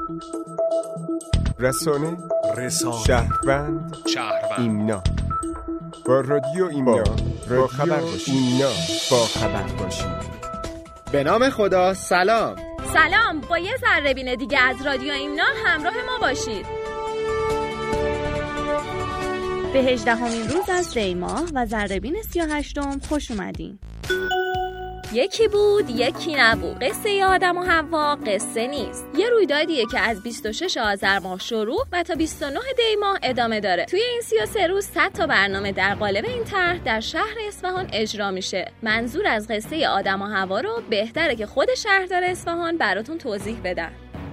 رسانه شهروند ایمنا. با رادیو ایمنا با خبر باشید. به نام خدا. سلام. با یه ذره‌بین دیگه از رادیو ایمنا همراه ما باشید. به 18مین روز از دی ماه و ذره‌بین 38م خوش اومدین. یکی بود یکی نبود. قصه آدم و حوا قصه نیست. یه رویدادیه که از 26 آذر ماه شروع و تا 29 دی ماه ادامه داره. توی این 33 روز 100 تا برنامه در قالب این طرح در شهر اصفهان اجرا میشه. منظور از قصه آدم و حوا رو بهتره که خود شهردار اصفهان براتون توضیح بدن.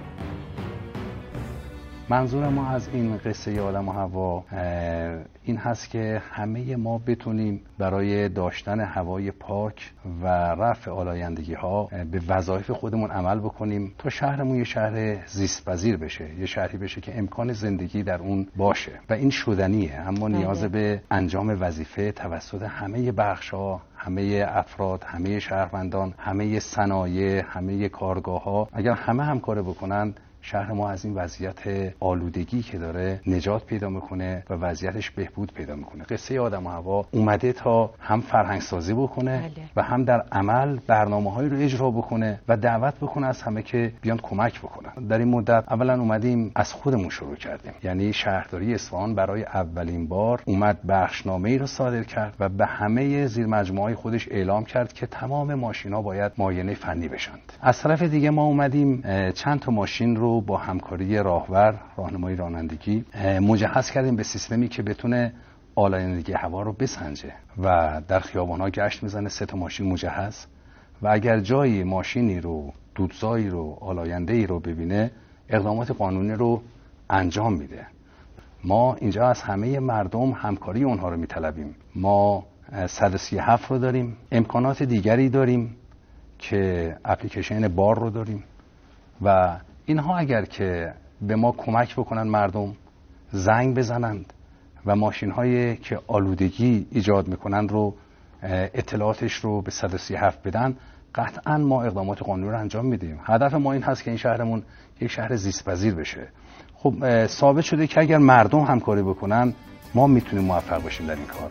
منظور ما از این قصه آدم و حوا این هست که همه ما بتونیم برای داشتن هوای پاک و رفع آلایندگی ها به وظایف خودمون عمل بکنیم تا شهرمون یه شهر زیست‌پذیر بشه، یه شهری بشه که امکان زندگی در اون باشه و این شدنیه، اما نیاز به انجام وظیفه توسط همه بخش‌ها، همه افراد، همه شهروندان، همه صنایع، همه کارگاه‌ها اگر همه همکاری بکنن شهر ما از این وضعیت آلودگی که داره نجات پیدا میکنه و وضعیتش بهبود پیدا میکنه. قصه آدم و حوا اومده تا هم فرهنگ سازی بکنه و هم در عمل برنامه‌هایی رو اجرا بکنه و دعوت بکنه از همه که بیان کمک بکنن. در این مدت اولا اومدیم از خودمون شروع کردیم، یعنی شهرداری اصفهان برای اولین بار اومد بخشنامه‌ای رو صادر کرد و به همه زیر مجموعه‌های خودش اعلام کرد که تمام ماشینا باید معاینه فنی بشند. از طرف دیگه ما اومدیم چند تا ماشین رو با همکاری راهنمای رانندگی مجهز کردیم به سیستمی که بتونه آلایندگی هوا رو بسنجه و در خیابان‌ها گشت میزنه. 3 تا ماشین مجهز و اگر جایی ماشینی رو، دودزایی رو، آلاینده‌ای رو ببینه اقدامات قانونی رو انجام میده. ما اینجا از همه مردم همکاری اونها رو میطلبیم. ما 137 رو داریم، امکانات دیگری داریم که اپلیکیشن بار رو داریم و اینها اگر که به ما کمک بکنن، مردم زنگ بزنند و ماشین‌هایی که آلودگی ایجاد میکنن رو اطلاعاتش رو به 137 بدن، قطعاً ما اقدامات قانونی رو انجام میدیم. هدف ما این هست که این شهرمون یک شهر زیست‌پذیر بشه. خب ثابت شده که اگر مردم همکاری بکنن ما میتونیم موفق باشیم در این کار.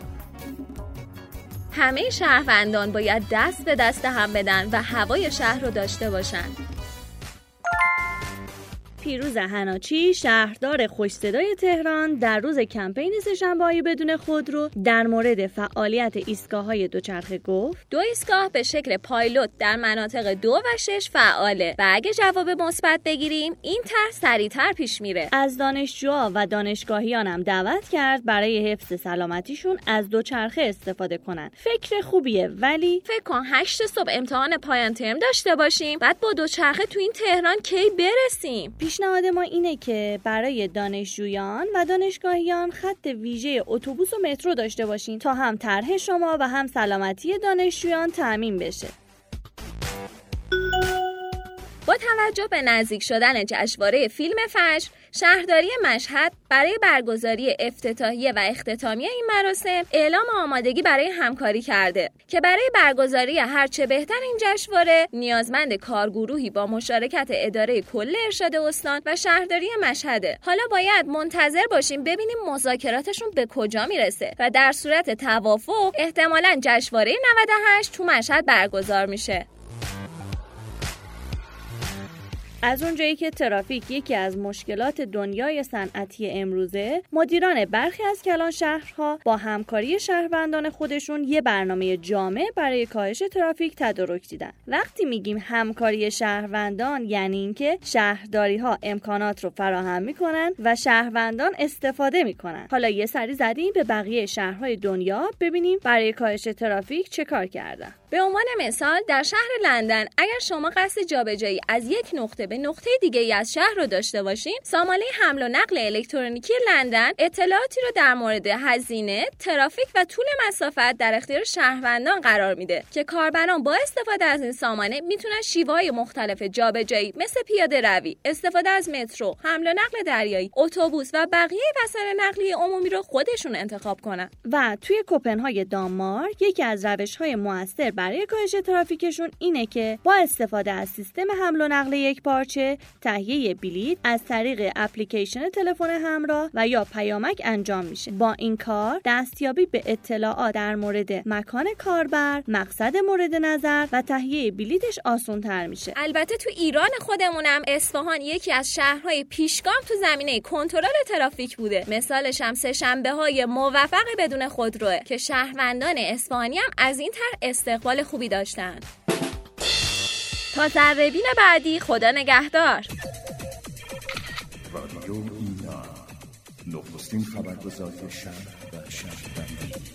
همه شهروندان باید دست به دست هم بدن و هوای شهر رو داشته باشن. پیروز حناچی، شهردار خوش صدای تهران، در روز کمپین سه‌شنبه‌ای بدون خودرو در مورد فعالیت ایستگاه‌های دوچرخه گفت: 2 ایستگاه به شکل پایلوت در مناطق 2 و 6 فعاله و اگه جواب مثبت بگیریم این طرح سریعتر پیش میره. از دانشجوها و دانشگاهیان هم دعوت کرد برای حفظ سلامتیشون از دوچرخه استفاده کنن. فکر خوبیه، ولی فکر کن 8 صبح امتحان پایان ترم داشته باشیم، بعد با دوچرخه تو این تهران کی برسیم؟ پیشنهاد ما اینه که برای دانشجویان و دانشگاهیان خط ویژه اتوبوس و مترو داشته باشین تا هم طرح شما و هم سلامتی دانشجویان تامین بشه. با توجه به نزدیک شدن جشنواره فیلم فجر، شهرداری مشهد برای برگزاری افتتاحیه و اختتامیه این مراسم اعلام آمادگی برای همکاری کرده که برای برگزاری هرچه بهتر این جشنواره نیازمند کارگروهی با مشارکت اداره کل ارشاد استان و شهرداری مشهده. حالا باید منتظر باشیم ببینیم مذاکراتشون به کجا میرسه و در صورت توافق احتمالاً جشنواره 98 تو مشهد برگزار میشه. از اونجایی که ترافیک یکی از مشکلات دنیای صنعتی امروزه، مدیران برخی از کلان شهرها با همکاری شهروندان خودشون یه برنامه جامع برای کاهش ترافیک تدارک دیدن. وقتی میگیم همکاری شهروندان یعنی اینکه شهرداری‌ها امکانات رو فراهم میکنن و شهروندان استفاده میکنن. حالا یه سری زدیم به بقیه شهرهای دنیا ببینیم برای کاهش ترافیک چه کار کردن. به عنوان مثال در شهر لندن اگر شما قصد جابجایی از یک نقطه به نقطه دیگه‌ای از شهر رو داشته باشین، سامانه حمل و نقل الکترونیکی لندن اطلاعاتی رو در مورد هزینه، ترافیک و طول مسافت در اختیار شهروندان قرار میده که کاربران با استفاده از این سامانه میتونن شیوه‌های مختلف جابجایی مثل پیاده روی، استفاده از مترو، حمل و نقل دریایی، اتوبوس و بقیه وسایل نقلیه عمومی رو خودشون انتخاب کنن. و توی کوپنهاگ دانمارک یکی از روش‌های مؤثر برای کاهش ترافیکشون اینه که با استفاده از سیستم حمل و نقل یکپارچه تهیه بلیط از طریق اپلیکیشن تلفن همراه و یا پیامک انجام میشه. با این کار دستیابی به اطلاعات در مورد مکان کاربر، مقصد مورد نظر و تهیه بلیطش آسان‌تر میشه. البته تو ایران خودمونم اصفهان یکی از شهرهای پیشگام تو زمینه کنترل ترافیک بوده. مثالش هم سه‌شنبه‌های موفق بدون خودروه که شهروندان اصفهانی هم از این طرح استقبال خوبی داشتن. تا ذره‌بین بعدی، خدا نگهدار. رادیو اینا، نخستین خبرگزاری شهر و شهروندی.